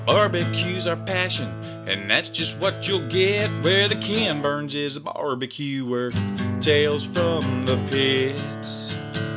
Barbecue's our passion, and that's just what you'll get where the Ken Burns is a barbecuer. Tales from the pits.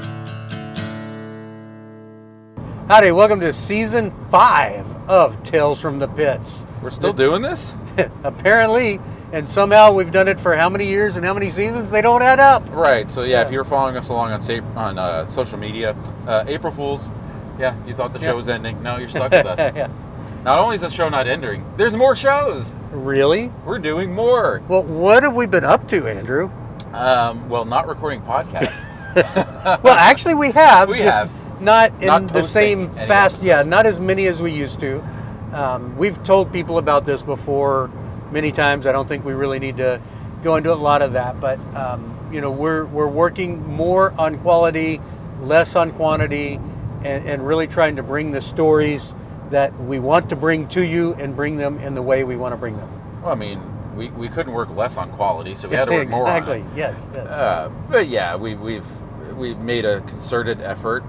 Howdy, welcome to Season 5 of Tales from the Pits. We're still doing this? Apparently, and somehow we've done it for how many years and how many seasons? They don't add up. Right, so if you're following us along on social media, April Fools, you thought the show was ending. No, you're stuck with us. Yeah. Not only is the show not ending, there's more shows. Really? We're doing more. Well, what have we been up to, Andrew? Not recording podcasts. Well, actually we have. We just have. Not in Not the same posting any fast, episodes. not as many as we used to. We've told people about this before many times. I don't think we really need to go into a lot of that, but we're working more on quality, less on quantity, and really trying to bring the stories that we want to bring to you and bring them in the way we want to bring them. Well, I mean, we couldn't work less on quality, so we had to work more on it. Exactly. Yes. But yeah, we've made a concerted effort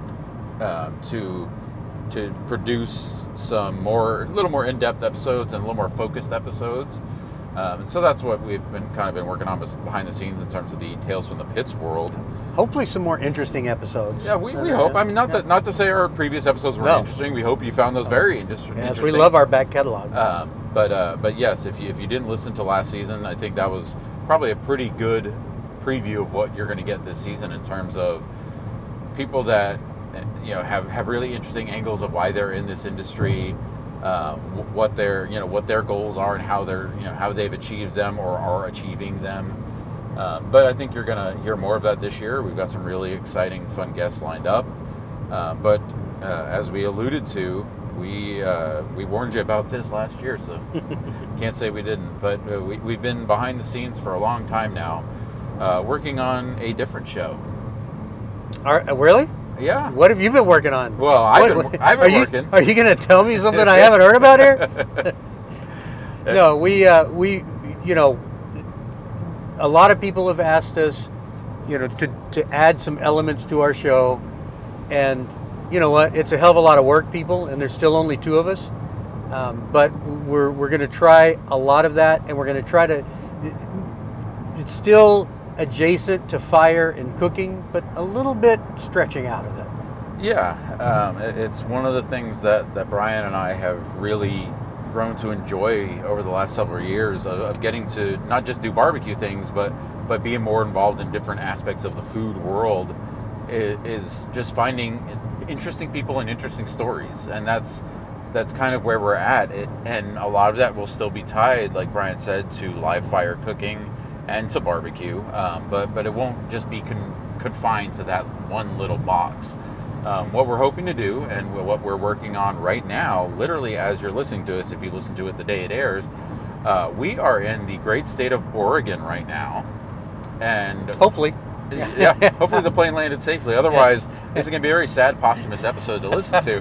to produce a little more in-depth episodes and a little more focused episodes, and so that's what we've been working on behind the scenes in terms of the Tales from the Pits world. Hopefully, some more interesting episodes. Yeah, we hope. I mean, not to say our previous episodes weren't interesting. We hope you found those very interesting. Yes, we love our back catalog. But yes, if you didn't listen to last season, I think that was probably a pretty good preview of what you're going to get this season in terms of people that have really interesting angles of why they're in this industry, what their goals are, and how they've achieved them or are achieving them. But I think you're going to hear more of that this year. We've got some really exciting, fun guests lined up. But as we alluded to, we warned you about this last year, so can't say we didn't. But we've been behind the scenes for a long time now, working on a different show. Really? Yeah. What have you been working on? Well, I've been working. Are you going to tell me something I haven't heard about here? No, we a lot of people have asked us, to add some elements to our show, and you know what? It's a hell of a lot of work, people, and there's still only two of us. But we're going to try a lot of that, and we're going to try to. It's still adjacent to fire and cooking, but a little bit stretching out of it. Yeah, it's one of the things that Brian and I have really grown to enjoy over the last several years of getting to not just do barbecue things, but being more involved in different aspects of the food world, is just finding interesting people and interesting stories, and that's kind of where we're at. And a lot of that will still be tied, like Brian said, to live fire cooking and to barbecue, but it won't just be confined to that one little box. What we're hoping to do, and what we're working on right now, literally as you're listening to us, if you listen to it the day it airs, we are in the great state of Oregon right now, and hopefully, hopefully the plane landed safely. Otherwise, this is going to be a very sad posthumous episode to listen to.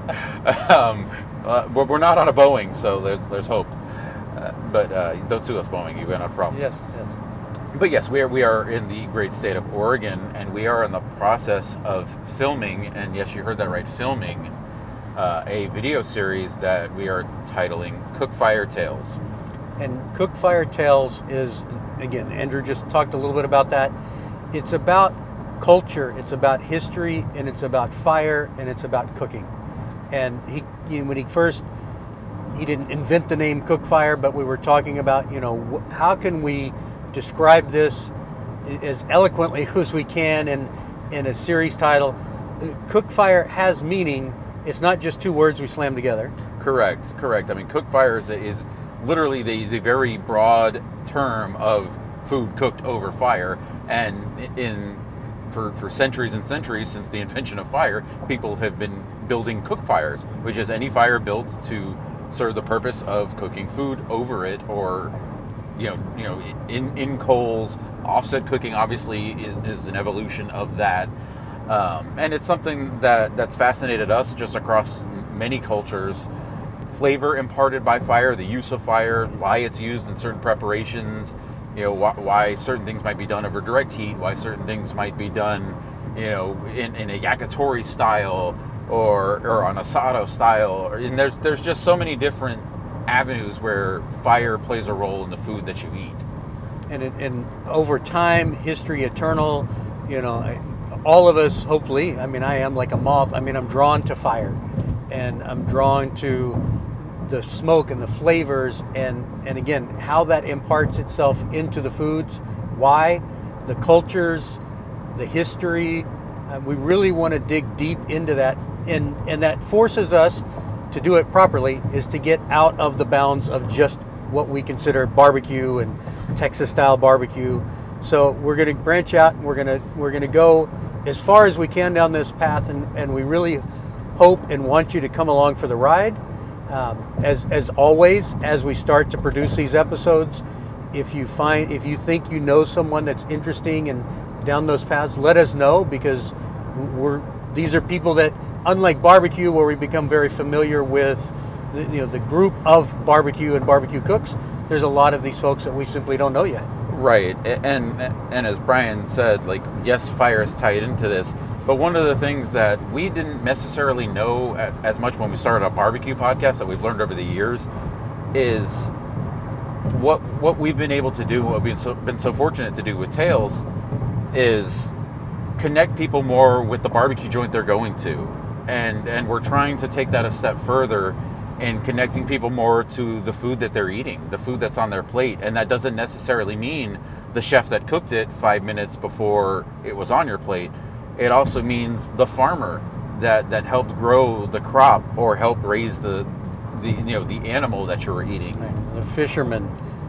We're not on a Boeing, so there's hope. But don't sue us, Boeing. You've got enough problems. Yes. But yes, we are in the great state of Oregon, and we are in the process of filming, and yes, you heard that right, filming a video series that we are titling Cookfire Tales. And Cookfire Tales is, again, Andrew just talked a little bit about that. It's about culture, it's about history, and it's about fire, and it's about cooking. And when he didn't invent the name Cookfire, but we were talking about, how can we describe this as eloquently as we can in a series title. Cookfire has meaning. It's not just two words we slam together. Correct. I mean, cookfire is literally the very broad term of food cooked over fire, and for centuries and centuries, since the invention of fire, people have been building cookfires, which is any fire built to serve the purpose of cooking food over it, or in coals. Offset cooking obviously is an evolution of that, and it's something that's fascinated us just across many cultures. Flavor imparted by fire, the use of fire, why it's used in certain preparations, why certain things might be done over direct heat, why certain things might be done in a yakitori style or on asado style, and there's just so many different avenues where fire plays a role in the food that you eat. And over time, history eternal, all of us, hopefully, I mean, I am like a moth. I mean, I'm drawn to fire, and I'm drawn to the smoke and the flavors, and again, how that imparts itself into the foods, why, the cultures, the history. We really want to dig deep into that, and that forces us to do it properly, is to get out of the bounds of just what we consider barbecue and Texas style barbecue. So we're going to branch out, and we're going to go as far as we can down this path, and we really hope and want you to come along for the ride. As always, as we start to produce these episodes, if you think you know someone that's interesting and down those paths, let us know, because these are people that, unlike barbecue, where we become very familiar with the group of barbecue and barbecue cooks, there's a lot of these folks that we simply don't know yet. Right, and as Brian said, like, yes, fire is tied into this, but one of the things that we didn't necessarily know as much when we started our barbecue podcast, that we've learned over the years, is what we've been able to do, what we've been so fortunate to do with Tales, is connect people more with the barbecue joint they're going to, and we're trying to take that a step further in connecting people more to the food that they're eating, the food that's on their plate. And that doesn't necessarily mean the chef that cooked it 5 minutes before it was on your plate. It also means the farmer that helped grow the crop or helped raise the animal that you were eating. Right. The fisherman,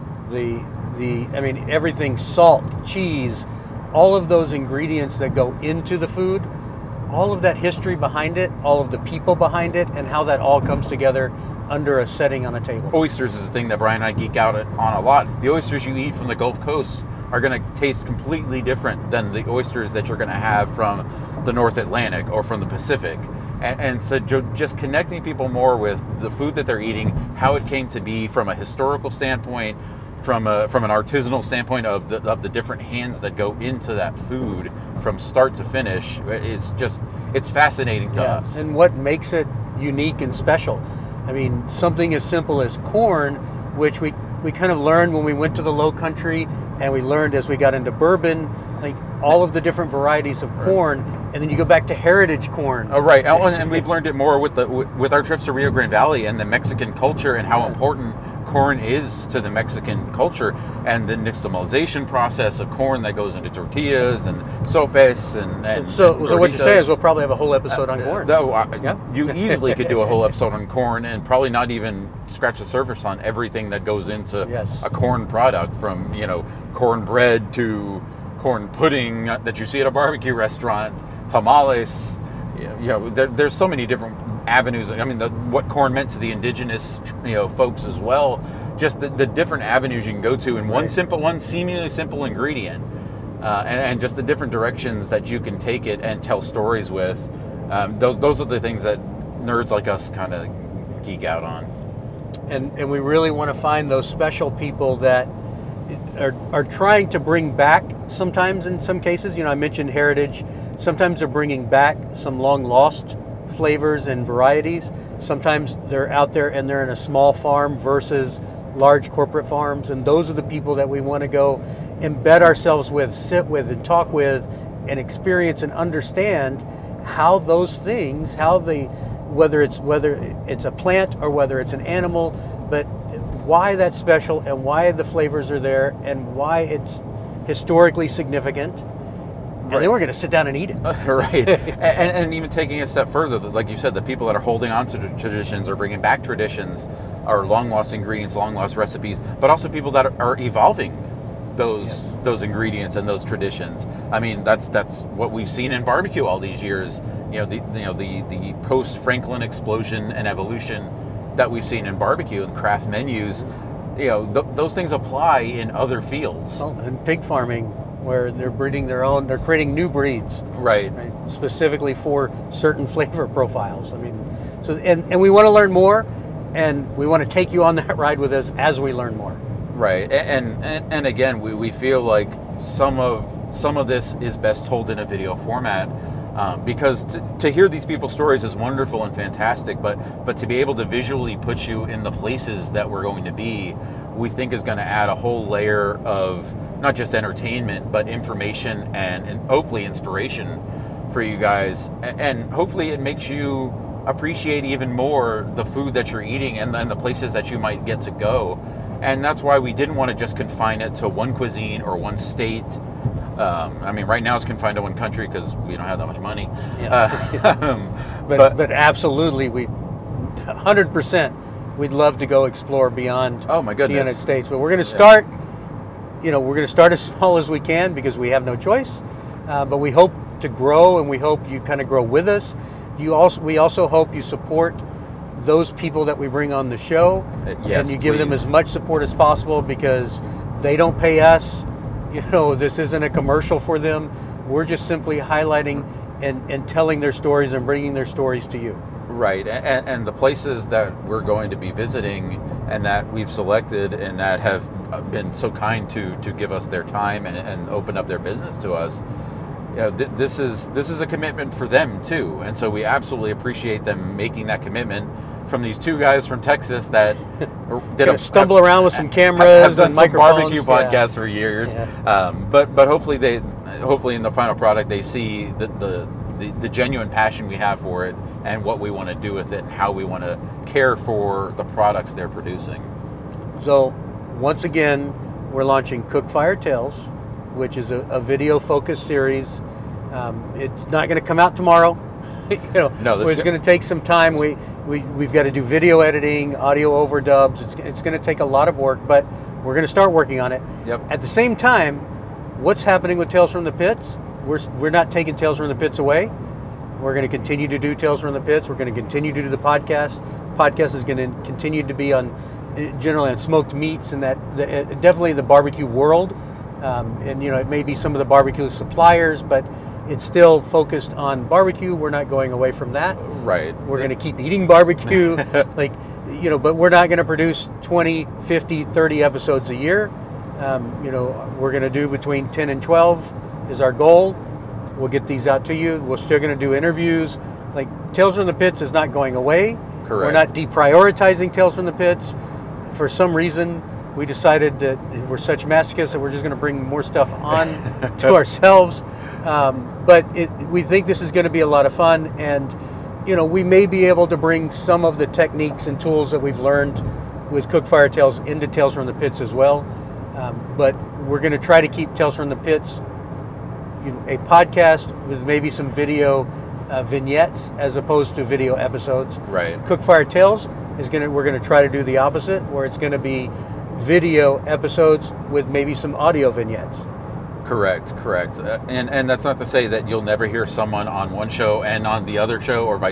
I mean, everything, salt, cheese, all of those ingredients that go into the food, all of that history behind it, all of the people behind it, and how that all comes together under a setting on a table. Oysters is a thing that Brian and I geek out on a lot. The oysters you eat from the Gulf Coast are going to taste completely different than the oysters that you're going to have from the North Atlantic or from the Pacific. And so just connecting people more with the food that they're eating, how it came to be from a historical standpoint, from an artisanal standpoint of the different hands that go into that food from start to finish, it's fascinating to us. And what makes it unique and special. I mean, something as simple as corn, which we kind of learned when we went to the Low Country, and we learned as we got into bourbon, like all of the different varieties of corn, and then you go back to heritage corn. Oh, right, and we've learned it more with our trips to Rio Grande Valley and the Mexican culture, and how important corn is to the Mexican culture, and the nixtamalization process of corn that goes into tortillas and sopes and so what you're saying is we'll probably have a whole episode on corn. You easily could do a whole episode on corn, and probably not even scratch the surface on everything that goes into a corn product, from cornbread to corn pudding that you see at a barbecue restaurant, tamales. There's so many different avenues. I mean, what corn meant to the indigenous folks as well. Just the different avenues you can go to in one seemingly simple ingredient, and just the different directions that you can take it and tell stories with. Those are the things that nerds like us kind of geek out on. And we really want to find those special people that are trying to bring back, sometimes in some cases, I mentioned heritage, sometimes they're bringing back some long lost flavors and varieties. Sometimes they're out there and they're in a small farm versus large corporate farms, and those are the people that we want to go embed ourselves with, sit with, and talk with, and experience and understand how those things, whether it's a plant or whether it's an animal, but why that's special and why the flavors are there and why it's historically significant. And then we're going to sit down and eat it. Right. and even taking a step further, like you said, the people that are holding on to traditions or bringing back traditions, or long lost ingredients, long lost recipes, but also people that are evolving those ingredients and those traditions. I mean, that's what we've seen in barbecue all these years. The post Franklin explosion and evolution that we've seen in barbecue and craft menus. Those things apply in other fields. Oh, and pig farming, where they're breeding they're creating new breeds, right, specifically for certain flavor profiles. I mean, so and we want to learn more, and we want to take you on that ride with us as we learn more. Right, and again, we feel like some of this is best told in a video format, Because to hear these people's stories is wonderful and fantastic, but to be able to visually put you in the places that we're going to be, we think is going to add a whole layer of not just entertainment, but information and hopefully inspiration for you guys. And hopefully it makes you appreciate even more the food that you're eating and the places that you might get to go. And that's why we didn't want to just confine it to one cuisine or one state. I mean, right now it's confined to one country because we don't have that much money. But absolutely, 100%, we'd love to go explore beyond oh my goodness. the United States. But we're going to start, we're going to start as small as we can because we have no choice. But we hope to grow, and we hope you kind of grow with us. We also hope you support those people that we bring on the show, yes, and you give them please. as much support as possible because they don't pay us. This isn't a commercial for them. We're just simply highlighting and telling their stories and bringing their stories to you. Right, and the places that we're going to be visiting and that we've selected and that have been so kind to give us their time and open up their business to us, this is a commitment for them too, and so we absolutely appreciate them making that commitment from these two guys from Texas that stumble around with some cameras have done and some microphones. barbecue podcasts for years. Yeah. But hopefully in the final product they see the genuine passion we have for it and what we want to do with it and how we want to care for the products they're producing. So once again, we're launching Cook Fire Tales, which is a video focused series. It's not going to come out tomorrow. No, it's going to take some time. We've got to do video editing, audio overdubs. It's going to take a lot of work, but we're going to start working on it. Yep. At the same time, what's happening with Tales from the Pits? We're not taking Tales from the Pits away. We're going to continue to do Tales from the Pits. We're going to continue to do the podcast. Podcast is going to continue to be generally on smoked meats and definitely the barbecue world. And it may be some of the barbecue suppliers, but it's still focused on barbecue. We're not going away from that. Right. We're going to keep eating barbecue, but we're not going to produce 20, 50, 30 episodes a year. We're going to do between 10 and 12 is our goal. We'll get these out to you. We're still going to do interviews. Like Tales from the Pits is not going away. Correct. We're not deprioritizing Tales from the Pits. For some reason, we decided that we're such masochists that we're just going to bring more stuff on to ourselves. But we think this is going to be a lot of fun, and we may be able to bring some of the techniques and tools that we've learned with Cook Fire Tales into Tales from the Pits as well. But we're going to try to keep Tales from the Pits a podcast with maybe some video vignettes as opposed to video episodes. Right. Cook Fire Tales we're going to try to do the opposite, where it's going to be video episodes with maybe some audio vignettes. Correct. And that's not to say that you'll never hear someone on one show and on the other show, or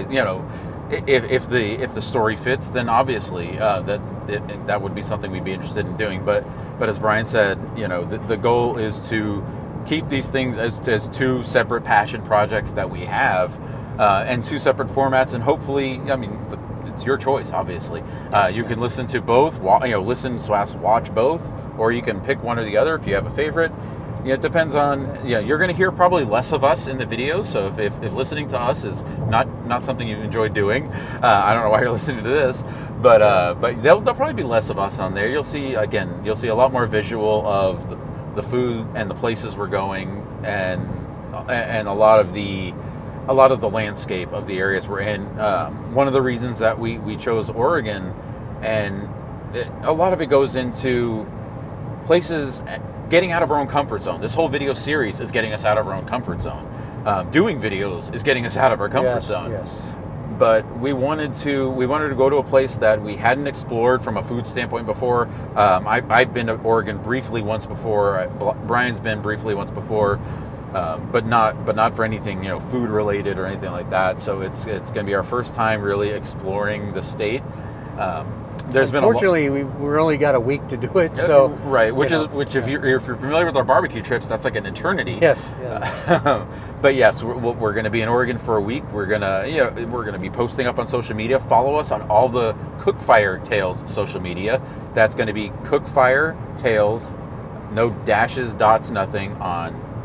if the story fits, then obviously that would be something we'd be interested in doing. But as Brian said, the goal is to keep these things as two separate passion projects that we have, and two separate formats, and hopefully, it's your choice, obviously. You can listen to both, watch both, or you can pick one or the other if you have a favorite. It depends on, you're going to hear probably less of us in the videos, so if listening to us is not something you enjoy doing, I don't know why you're listening to this, but there'll probably be less of us on there. You'll see a lot more visual of the food and the places we're going, and a lot of the landscape of the areas we're in. One of the reasons that we chose Oregon, and a lot of it goes into places getting out of our own comfort zone. This whole video series is getting us out of our own comfort zone. Doing videos is getting us out of our comfort zone. Yes. But we wanted to go to a place that we hadn't explored from a food standpoint before. I've been to Oregon briefly once before. Brian's been briefly once before, but not for anything food related or anything like that. So it's going to be our first time really exploring the state. Unfortunately, we're only got a week to do it. So right, if you're familiar with our barbecue trips, that's like an eternity. Yes. But yes, we're going to be in Oregon for a week. We're gonna be posting up on social media. Follow us on all the Cook Fire Tales social media. That's going to be Cook Fire Tales, no dashes, dots, nothing, on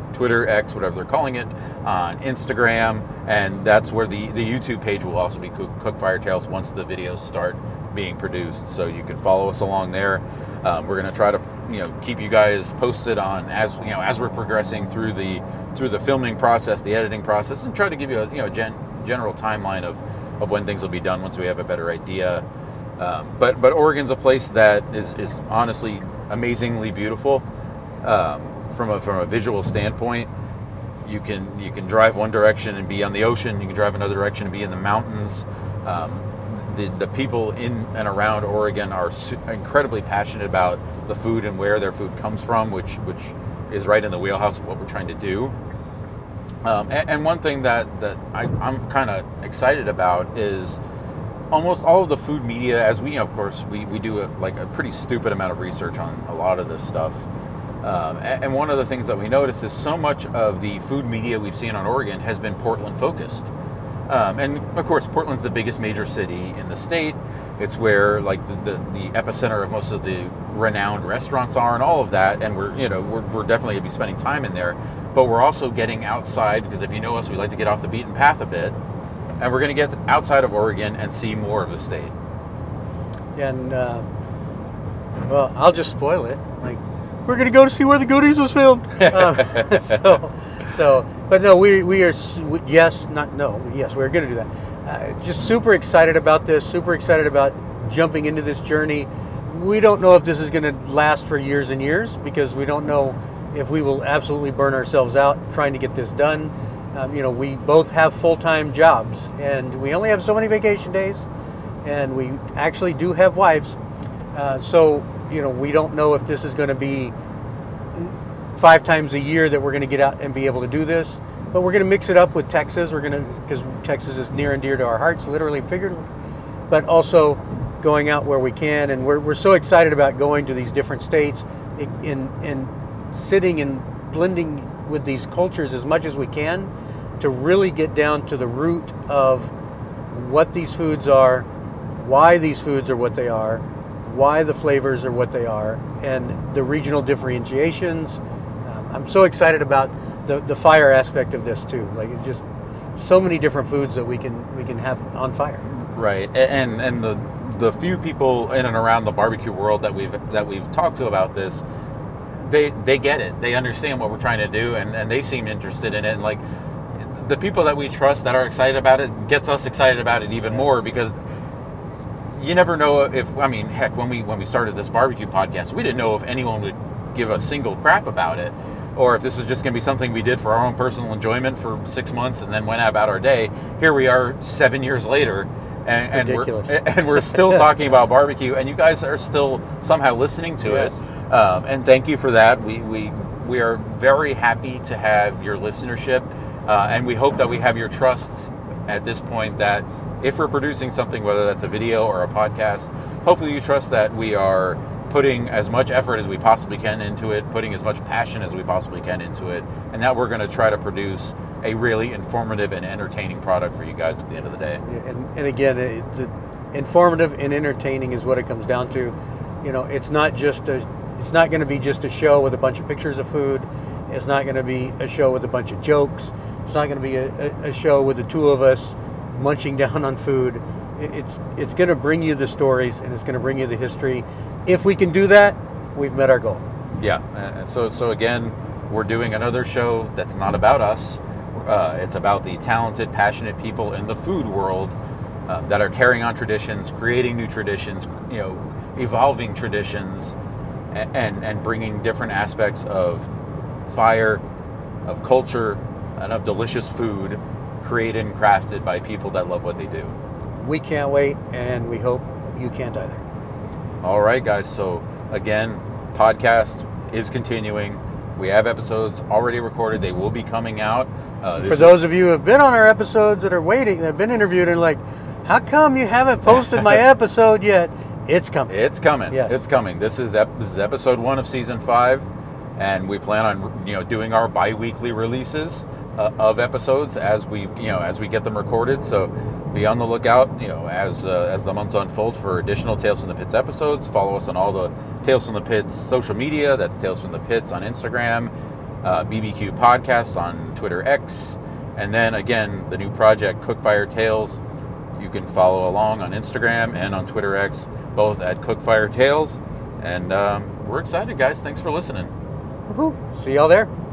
Twitter, X, whatever they're calling it, on Instagram, and that's where the YouTube page will also be Cook Fire Tales once the videos start being produced. So you can follow us along there. We're going to try to keep you guys posted on as we're progressing through the filming process, the editing process, and try to give you a general timeline of when things will be done once we have a better idea. But Oregon's a place that is honestly amazingly beautiful. From a visual standpoint, you can drive one direction and be on the ocean. You can drive another direction and be in the mountains. The people in and around Oregon are incredibly passionate about the food and where their food comes from, which is right in the wheelhouse of what we're trying to do. And one thing that I'm kind of excited about is almost all of the food media, as we of course we do a pretty stupid amount of research on a lot of this stuff. And one of the things that we notice is so much of the food media we've seen on Oregon has been Portland focused. And of course, Portland's the biggest major city in the state. It's where the epicenter of most of the renowned restaurants are and all of that. And we're definitely gonna be spending time in there, but we're also getting outside, because if you know us, we like to get off the beaten path a bit. And we're gonna get outside of Oregon and see more of the state. And well, I'll just spoil it. We're gonna go to see where the Goonies was filmed. But no, we're gonna do that. Just super excited about this. Super excited about jumping into this journey. We don't know if this is gonna last for years and years, because we don't know if we will absolutely burn ourselves out trying to get this done. We both have full-time jobs, and we only have so many vacation days, and we actually do have wives. So we don't know if this is going to be 5 times a year that we're going to get out and be able to do this, but we're going to mix it up with Texas. Because Texas is near and dear to our hearts, literally and figuratively, but also going out where we can. And we're so excited about going to these different states and sitting and blending with these cultures as much as we can, to really get down to the root of what these foods are, why these foods are what they are, why the flavors are what they are, and the regional differentiations. I'm so excited about the fire aspect of this too. It's just so many different foods that we can have on fire. Right, and the few people in and around the barbecue world that we've talked to about this, they get it. They understand what we're trying to do, and they seem interested in it. And the people that we trust that are excited about it gets us excited about it even more, because you never know heck, when we started this barbecue podcast, we didn't know if anyone would give a single crap about it, or if this was just going to be something we did for our own personal enjoyment for 6 months and then went about our day. Here we are 7 years later, and we're still talking about barbecue, and you guys are still somehow listening to it. And thank you for that. We are very happy to have your listenership, and we hope that we have your trust at this point, that if we're producing something, whether that's a video or a podcast, hopefully you trust that we are putting as much effort as we possibly can into it, putting as much passion as we possibly can into it, and that we're going to try to produce a really informative and entertaining product for you guys at the end of the day. And again, the informative and entertaining is what it comes down to. It's not going to be just a show with a bunch of pictures of food. It's not going to be a show with a bunch of jokes. It's not going to be a show with the two of us munching down on food. It's going to bring you the stories, and it's going to bring you the history. If we can do that, we've met our goal. Yeah. So again, we're doing another show that's not about us. It's about the talented, passionate people in the food world that are carrying on traditions, creating new traditions, evolving traditions, and bringing different aspects of fire, of culture, and of delicious food created and crafted by people that love what they do. We can't wait, and we hope you can't either. All right, guys. So again, podcast is continuing. We have episodes already recorded. They will be coming out. For those of you who have been on our episodes that are waiting, that have been interviewed and how come you haven't posted my episode yet? It's coming. It's coming. Yes. It's coming. This is episode 1 of season 5, and we plan on doing our bi-weekly releases of episodes as we get them recorded. So be on the lookout as the months unfold for additional Tales from the Pits episodes. Follow us on all the Tales from the Pits social media. That's Tales from the Pits on Instagram, BBQ Podcast on Twitter X, and then again the new project Cookfire Tales. You can follow along on Instagram and on Twitter X, both at Cookfire Tales. And we're excited, guys. Thanks for listening. Woohoo! See y'all there.